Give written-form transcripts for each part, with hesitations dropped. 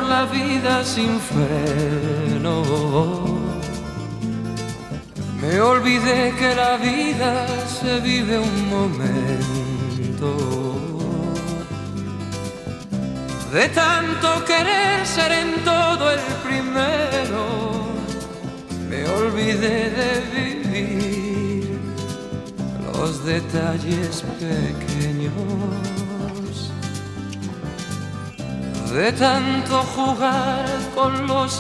la vida sin freno. Me olvidé que la vida se vive un momento. De tanto querer ser en todo el primero, me olvidé de vivir los detalles pequeños. De tanto jugar con los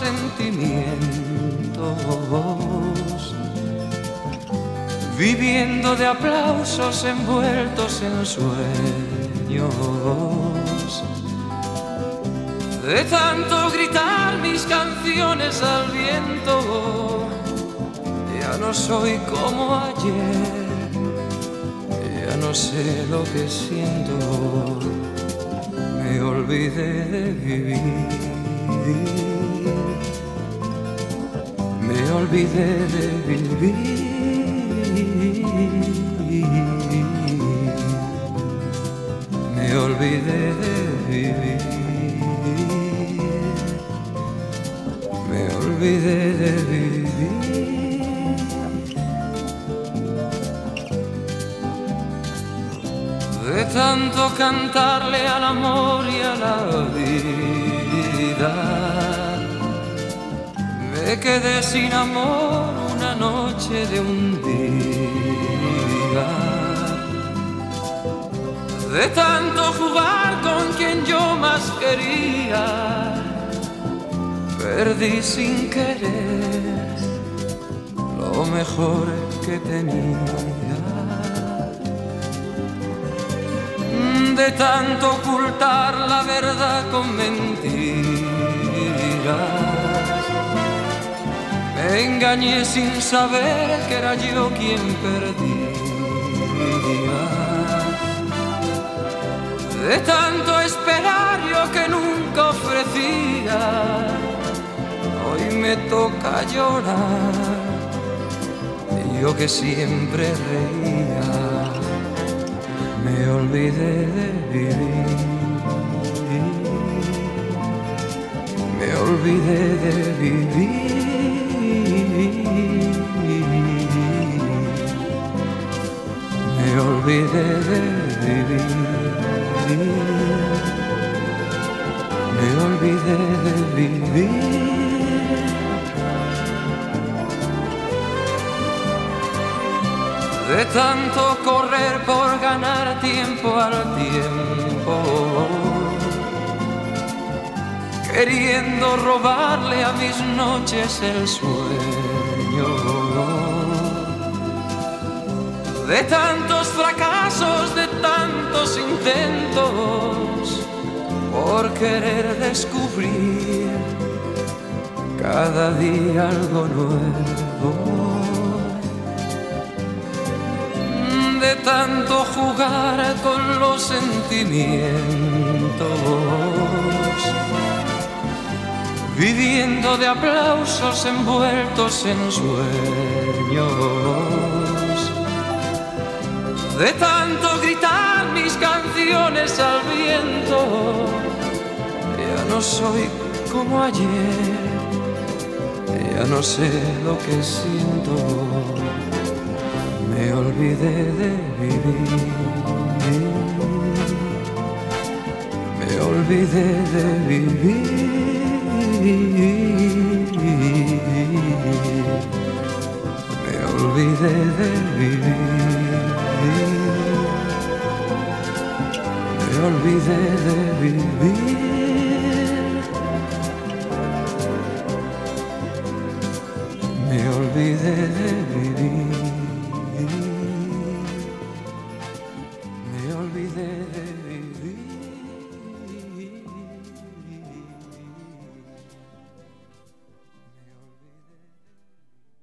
sentimientos, viviendo de aplausos envueltos en sueños. De tanto gritar mis canciones al viento, ya no soy como ayer, ya no sé lo que siento. Me olvidé de vivir, me olvidé de vivir, me olvidé de vivir, me olvidé de vivir. De tanto cantarle al amor y a la vida, me quedé sin amor una noche de un día. De tanto jugar con quien yo más quería, perdí sin querer lo mejor que tenía. De tanto ocultar la verdad con mentiras, me engañé sin saber que era yo quien perdía. De tanto esperar yo que nunca ofrecía, hoy me toca llorar, yo que siempre reía. Me olvidé de vivir, me olvidé de vivir, me olvidé de vivir, me olvidé de vivir. De tanto correr por ganar tiempo al tiempo, queriendo robarle a mis noches el sueño. De tantos fracasos, de tantos intentos, por querer descubrir cada día algo nuevo. De tanto jugar con los sentimientos, viviendo de aplausos envueltos en sueños. De tanto gritar mis canciones al viento, ya no soy como ayer, ya no sé lo que siento. Me olvidé de vivir, me olvidé de vivir, me olvidé de vivir, me olvidé de vivir.